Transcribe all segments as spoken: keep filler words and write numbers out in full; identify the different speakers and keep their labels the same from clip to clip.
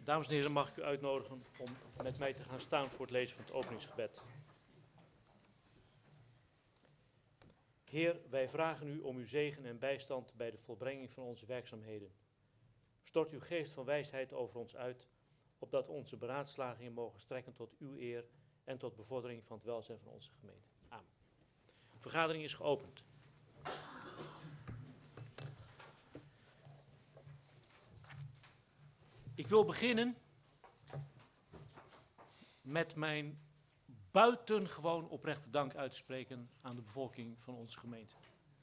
Speaker 1: Dames en heren, mag ik u uitnodigen om met mij te gaan staan voor het lezen van het openingsgebed. Heer, wij vragen u om uw zegen en bijstand bij de volbrenging van onze werkzaamheden. Stort uw geest van wijsheid over ons uit, opdat onze beraadslagingen mogen strekken tot uw eer en tot bevordering van het welzijn van onze gemeente. Amen. De vergadering is geopend. Ik wil beginnen met mijn buitengewoon oprechte dank uit te spreken aan de bevolking van onze gemeente.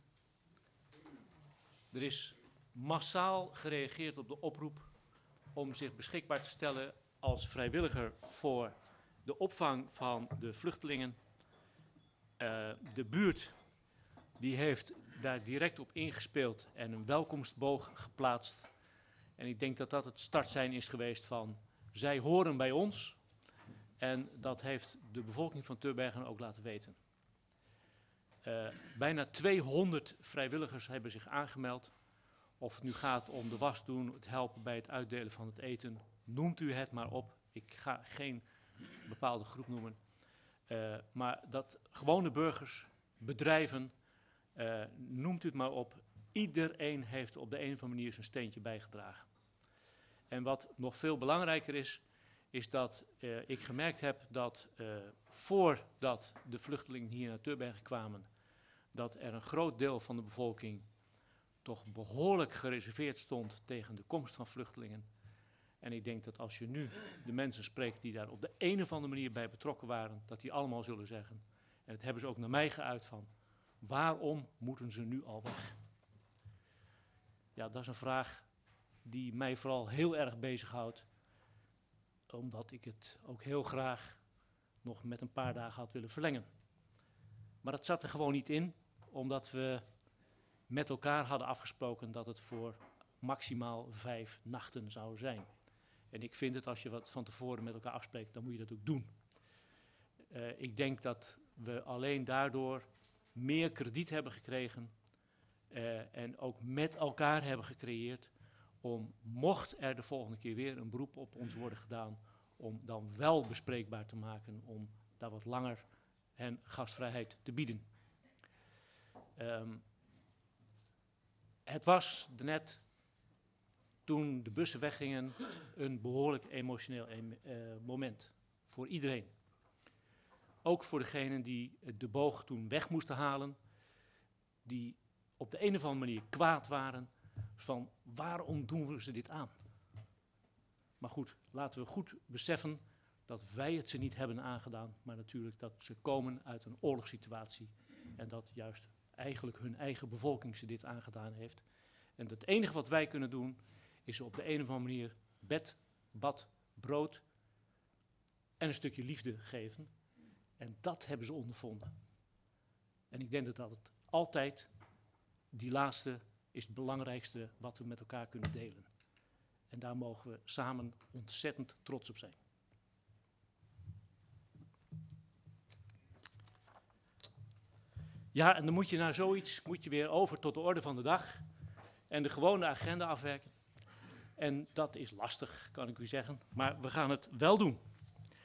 Speaker 1: Er is massaal gereageerd op de oproep om zich beschikbaar te stellen als vrijwilliger voor de opvang van de vluchtelingen. Uh, de buurt die heeft daar direct op ingespeeld en een welkomstboog geplaatst. En ik denk dat dat het startsein is geweest van zij horen bij ons. En dat heeft de bevolking van Terbergen ook laten weten. Uh, bijna tweehonderd vrijwilligers hebben zich aangemeld. Of het nu gaat om de was doen, het helpen bij het uitdelen van het eten. Noemt u het maar op. Ik ga geen bepaalde groep noemen. Uh, maar dat gewone burgers, bedrijven, uh, noemt u het maar op. Iedereen heeft op de een of andere manier zijn steentje bijgedragen. En wat nog veel belangrijker is, is dat uh, ik gemerkt heb dat uh, voordat de vluchtelingen hier naar Terbergen kwamen, dat er een groot deel van de bevolking toch behoorlijk gereserveerd stond tegen de komst van vluchtelingen. En ik denk dat als je nu de mensen spreekt die daar op de een of andere manier bij betrokken waren, dat die allemaal zullen zeggen, en dat hebben ze ook naar mij geuit van, waarom moeten ze nu al weg? Ja, dat is een vraag die mij vooral heel erg bezighoudt, omdat ik het ook heel graag nog met een paar dagen had willen verlengen. Maar dat zat er gewoon niet in, omdat we met elkaar hadden afgesproken dat het voor maximaal vijf nachten zou zijn. En ik vind het, als je wat van tevoren met elkaar afspreekt, dan moet je dat ook doen. Uh, ik denk dat we alleen daardoor meer krediet hebben gekregen uh, en ook met elkaar hebben gecreëerd om, mocht er de volgende keer weer een beroep op ons worden gedaan, om dan wel bespreekbaar te maken, om daar wat langer hen gastvrijheid te bieden. Um, het was net, toen de bussen weggingen, een behoorlijk emotioneel em, uh, moment voor iedereen. Ook voor degenen die de boog toen weg moesten halen, die op de een of andere manier kwaad waren van waarom doen we ze dit aan? Maar goed, laten we goed beseffen dat wij het ze niet hebben aangedaan, maar natuurlijk dat ze komen uit een oorlogssituatie en dat juist eigenlijk hun eigen bevolking ze dit aangedaan heeft. En het enige wat wij kunnen doen, is ze op de een of andere manier bed, bad, brood en een stukje liefde geven. En dat hebben ze ondervonden. En ik denk dat dat het altijd, die laatste, is het belangrijkste wat we met elkaar kunnen delen. En daar mogen we samen ontzettend trots op zijn. Ja, en dan moet je naar zoiets, moet je weer over tot de orde van de dag en de gewone agenda afwerken. En dat is lastig, kan ik u zeggen, maar we gaan het wel doen.